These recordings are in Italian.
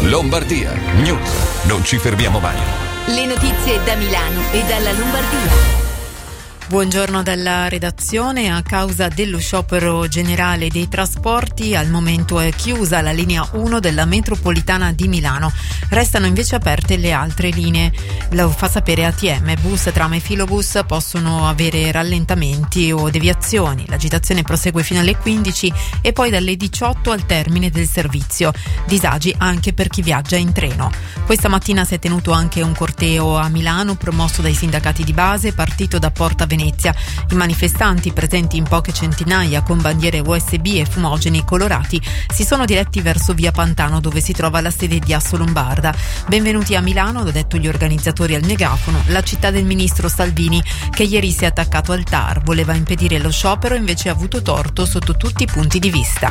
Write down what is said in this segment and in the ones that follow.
Lombardia News. Non ci fermiamo mai. Le notizie da Milano e dalla Lombardia. Buongiorno dalla redazione. A causa dello sciopero generale dei trasporti, al momento è chiusa la linea 1 della metropolitana di Milano. Restano invece aperte le altre linee. Lo fa sapere ATM. Bus, tram e filobus possono avere rallentamenti o deviazioni. L'agitazione prosegue fino alle 15 e poi dalle 18 al termine del servizio. Disagi anche per chi viaggia in treno. Questa mattina si è tenuto anche un corteo a Milano promosso dai sindacati di base, partito da Porta Venezia. I manifestanti, presenti in poche centinaia con bandiere USB e fumogeni colorati, si sono diretti verso via Pantano, dove si trova la sede di Assolombarda. Benvenuti a Milano, hanno detto gli organizzatori al megafono, la città del ministro Salvini, che ieri si è attaccato al TAR, voleva impedire lo sciopero, invece ha avuto torto sotto tutti i punti di vista.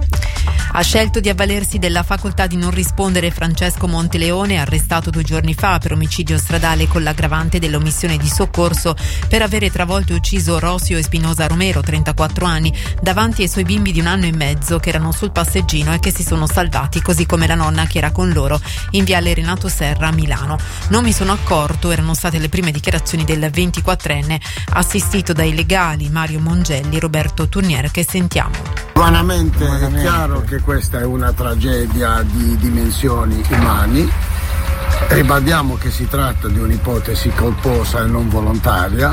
Ha scelto di avvalersi della facoltà di non rispondere Francesco Monteleone, arrestato 2 giorni fa per omicidio stradale con l'aggravante dell'omissione di soccorso per avere travolto e ucciso Rosio Espinosa Romero, 34 anni, davanti ai suoi bimbi di 1 anno e mezzo che erano sul passeggino e che si sono salvati, così come la nonna che era con loro in viale Renato Serra a Milano. Non mi sono accorto, erano state le prime dichiarazioni del 24enne, assistito dai legali Mario Mongelli e Roberto Turnier, che sentiamo. Umanamente è chiaro che questa è una tragedia di dimensioni umani. Ribadiamo che si tratta di un'ipotesi colposa e non volontaria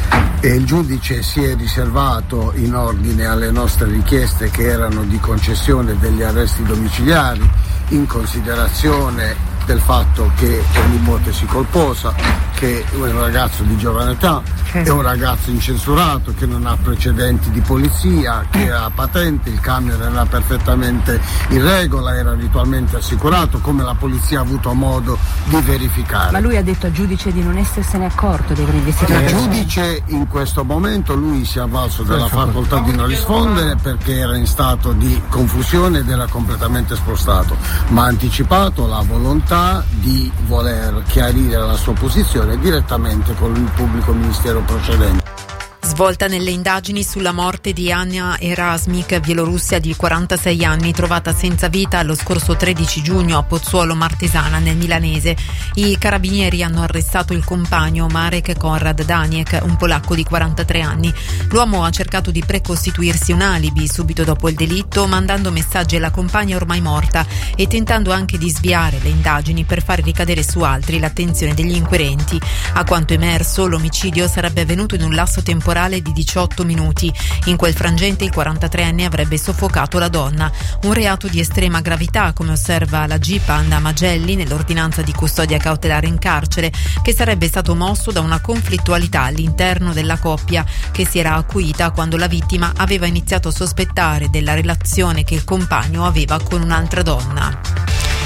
e il giudice si è riservato, in ordine alle nostre richieste che erano di concessione degli arresti domiciliari, in considerazione del fatto che è un'ipotesi colposa, che è un ragazzo di giovane età, è un ragazzo incensurato che non ha precedenti di polizia, che ha patente, il camion era perfettamente in regola, era ritualmente assicurato, come la polizia ha avuto modo di verificare. Ma lui ha detto al giudice di non essersene accorto dell'investigazione. Il giudice in questo momento lui si è avvalso della facoltà di non rispondere perché era in stato di confusione ed era completamente spostato, ma ha anticipato la volontà di voler chiarire la sua posizione direttamente con il pubblico ministero procedente. Svolta nelle indagini sulla morte di Ania Erasmik, bielorussia di 46 anni, trovata senza vita lo scorso 13 giugno a Pozzuolo Martesana, nel milanese. I carabinieri hanno arrestato il compagno Marek Konrad Daniek, un polacco di 43 anni. L'uomo ha cercato di precostituirsi un alibi subito dopo il delitto, mandando messaggi alla compagna ormai morta e tentando anche di sviare le indagini per far ricadere su altri l'attenzione degli inquirenti. A quanto emerso, l'omicidio sarebbe avvenuto in un lasso temporale di 18 minuti. In quel frangente il 43enne avrebbe soffocato la donna. Un reato di estrema gravità, come osserva la GIP Anna Magelli nell'ordinanza di custodia cautelare in carcere, che sarebbe stato mosso da una conflittualità all'interno della coppia che si era acuita quando la vittima aveva iniziato a sospettare della relazione che il compagno aveva con un'altra donna.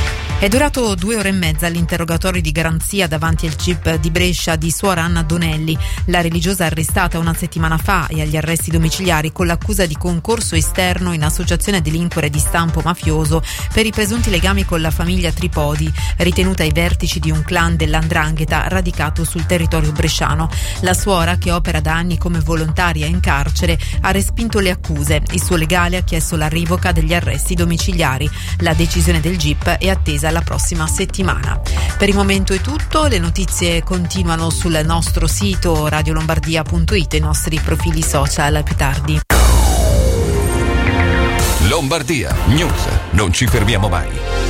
È durato 2 ore e mezza l'interrogatorio di garanzia davanti al CIP di Brescia di suora Anna Donelli, la religiosa arrestata una settimana fa e agli arresti domiciliari con l'accusa di concorso esterno in associazione a delinquere di stampo mafioso per i presunti legami con la famiglia Tripodi, ritenuta ai vertici di un clan dell''ndrangheta radicato sul territorio bresciano. La suora, che opera da anni come volontaria in carcere, ha respinto le accuse. Il suo legale ha chiesto la revoca degli arresti domiciliari. La decisione del GIP è attesa la prossima settimana. Per il momento è tutto, le notizie continuano sul nostro sito radiolombardia.it e i nostri profili social. Più tardi. Lombardia News, non ci fermiamo mai.